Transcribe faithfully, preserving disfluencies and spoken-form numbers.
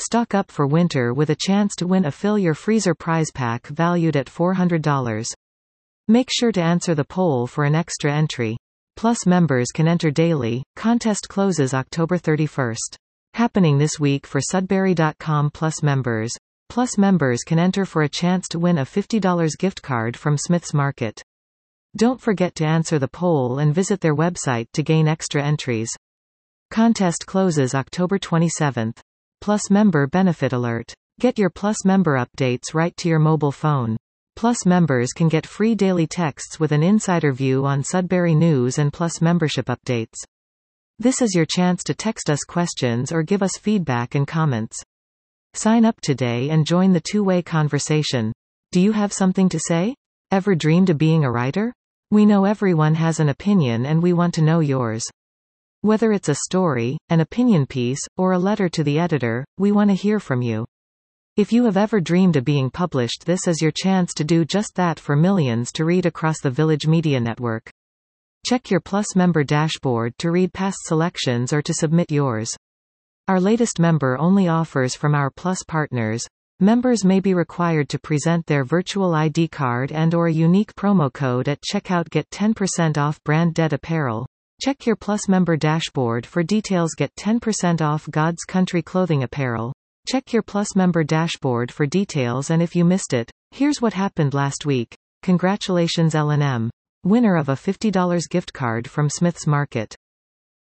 Stock up for winter with a chance to win a Fill Your Freezer prize pack valued at four hundred dollars. Make sure to answer the poll for an extra entry. Plus members can enter daily. Contest closes October thirty-first. Happening this week for Sudbury dot com Plus members. Plus members can enter for a chance to win a fifty dollars gift card from Smith's Market. Don't forget to answer the poll and visit their website to gain extra entries. Contest closes October twenty-seventh. Plus member benefit alert. Get your Plus member updates right to your mobile phone. Plus members can get free daily texts with an insider view on Sudbury news and Plus membership updates. This is your chance to text us questions or give us feedback and comments. Sign up today and join the two-way conversation. Do you have something to say? Ever dreamed of being a writer? We know everyone has an opinion and we want to know yours. Whether it's a story, an opinion piece, or a letter to the editor, we want to hear from you. If you have ever dreamed of being published, this is your chance to do just that for millions to read across the Village Media Network. Check your Plus member dashboard to read past selections or to submit yours. Our latest member-only offers from our Plus partners. Members may be required to present their virtual I D card and or a unique promo code at checkout. Get ten percent off Brand Dead apparel. Check your Plus member dashboard for details. Get ten percent off God's Country clothing apparel. Check your Plus member dashboard for details, and if you missed it, here's what happened last week. Congratulations L and M. Winner of a fifty dollars gift card from Smith's Market.